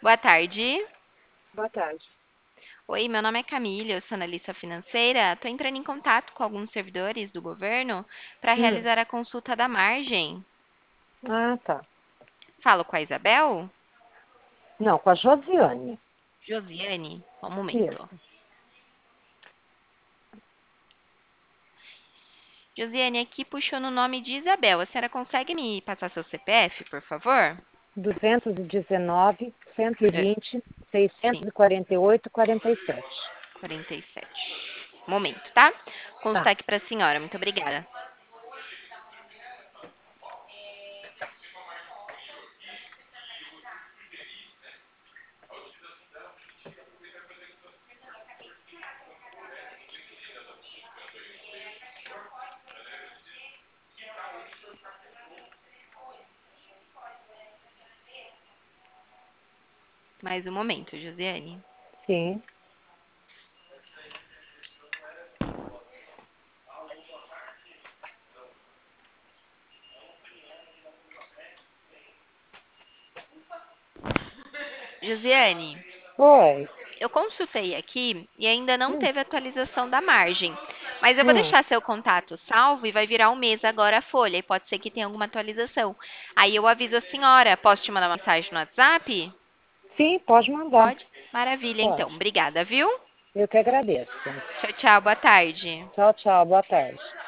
Boa tarde. Boa tarde. Oi, meu nome é Camila, eu sou analista financeira. Estou entrando em contato com alguns servidores do governo para Hum. realizar a consulta da margem. Ah, tá. Falo com a Isabel? Não, com a Josiane. Josiane? Só um momento. Isso. Josiane, aqui puxou no nome de Isabel. A senhora consegue me passar seu CPF, por favor? 219, É, 120, sim, 648, 47. 47. Momento, tá? Tá. Constar aqui para a senhora. Muito obrigada. Mais um momento, Josiane. Sim. Josiane, Oi. eu consultei aqui e ainda não Hum. teve atualização da margem. Mas eu vou Hum. deixar seu contato salvo e vai virar um mês agora a folha. E pode ser que tenha alguma atualização. Aí eu aviso a senhora. Posso te mandar uma mensagem no WhatsApp? Sim, pode mandar. Pode? Maravilha, então. Pode. Obrigada, viu? Eu que agradeço. Tchau, tchau. Boa tarde. Tchau, tchau. Boa tarde.